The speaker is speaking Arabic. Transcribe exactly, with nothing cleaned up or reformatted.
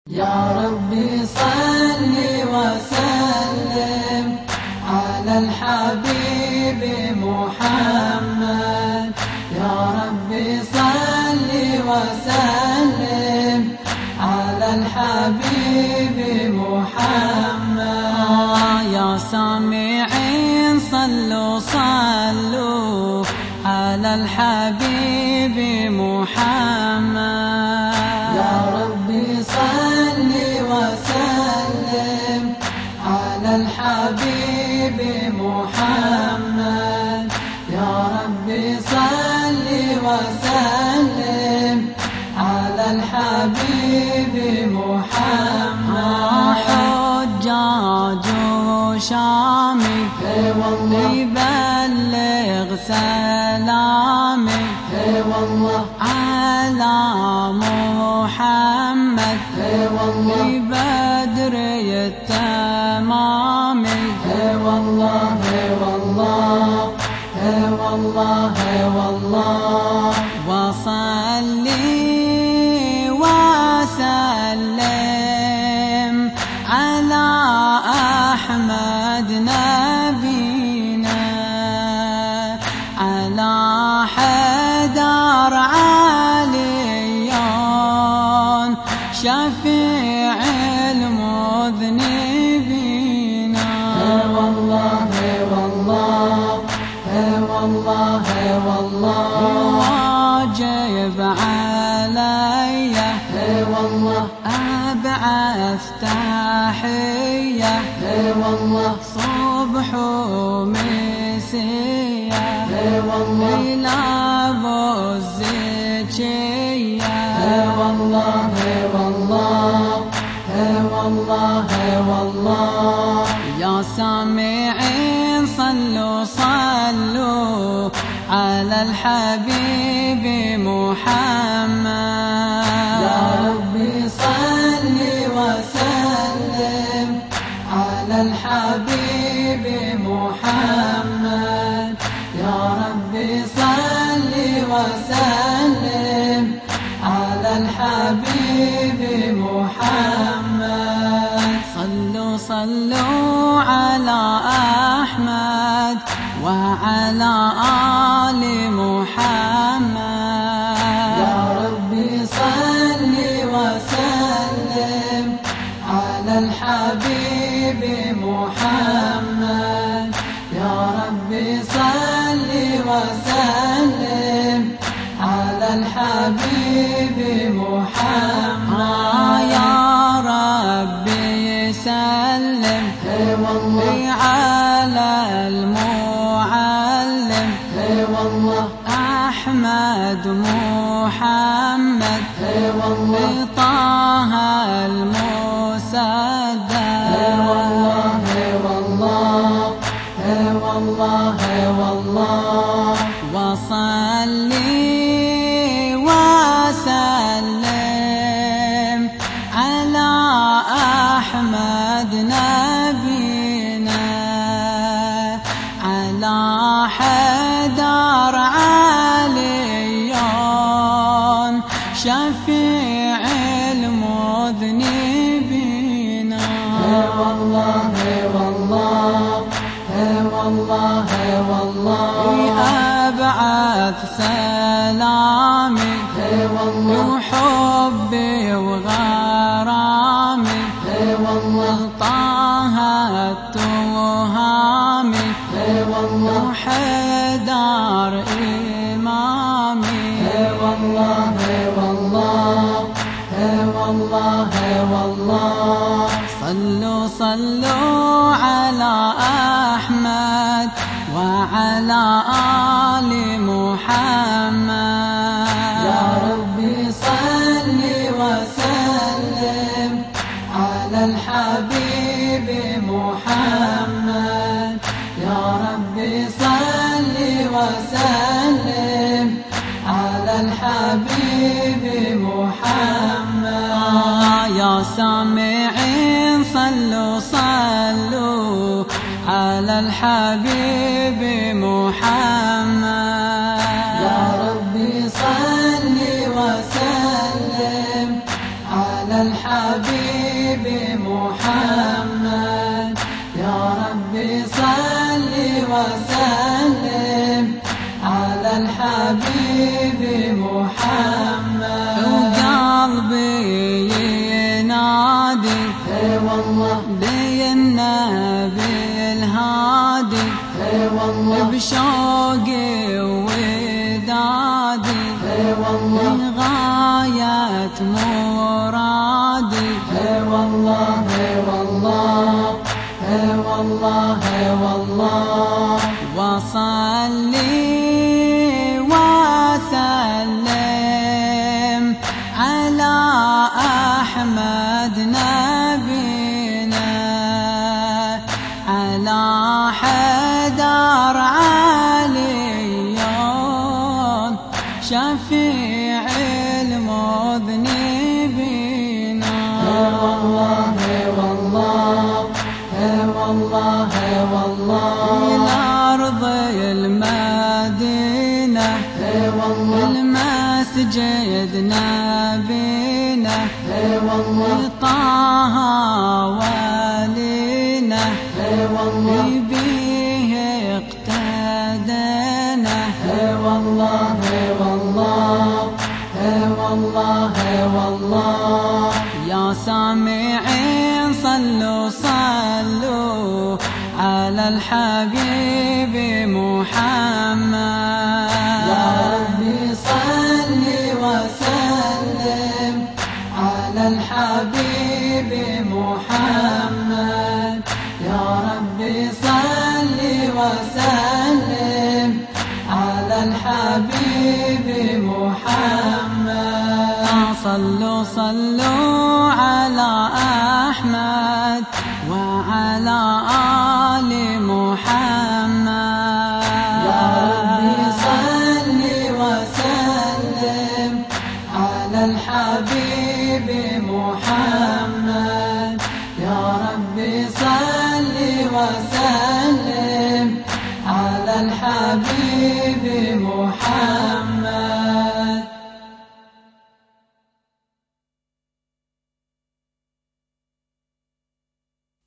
يا ربي صل وسلم على الحبيب محمد. يا ربي صل وسلم على الحبيب محمد. يا سامعين صلوا صلوا على الحبيب محمد. يا ربي صل وسلم على الحبيب محمد. يا ربي صل وسلم على الحبيب محمد. حجاج شامي يبلغ سلامي على محمد بدر التمام. والله والله والله والله وصلي وسلم على أحمد نبينا على حيدر عليون شفيع المذنبين. والله والله والله والله واجب علي والله أبعث تحية والله صبح ومسية والله إلى أبو الزكية. والله والله والله والله يا سامعين صلوا صلوا على الحبيب محمد. يا ربي صل وسلم على الحبيب محمد. يا ربي صل وسلم على الحبيب محمد. صلوا صلوا على أحمد وعلى آل محمد. يا ربي صل وسلم على الحبيب محمد. يا ربي صل وسلم على الحبيب محمد. يا ربي سلم والله على المعلم والله أحمد محمد والله طه المسدد. والله والله والله والله وصلي وسلم على أحمد نبينا على حيدر عليون شفيع المذنبين. والله والله والله والله أبعث سلامي وحبي وغرامي والله طه التهامي وحيدر إمامي. والله والله والله والله صلوا صلوا على أحمد وعلى آل محمد. يا ربي صل وسلم على الحبيب محمد. يا ربي صل وسلم على الحبيب محمد. يا سامعين صلوا صلوا على الحبيب محمد. يا ربي صل وسلم على الحبيب الحبيب محمد يا ربي صل وسلم على الحبيب محمد. وقلبي ينادي اي والله بالنبي الهادي اي والله بشوقي ودادي اي والله غاية مرادي. اي والله اي والله اي والله اي والله وصلي وسلم على أحمد نبينا على حيدر علي شفيع المذنبين. اي والله اي والله اي والله اي والله إلى أرض المدينة اي والله المسجد نبينا اي والله طه ولينا اي والله به اقتدينا. اي والله اي والله اي والله اي والله يا سامعين صلوا صلوا على الحبيب محمد. يا ربي صل وسلم على الحبيب محمد يا ربي صل وسلم على الحبيب محمد. صلوا صلوا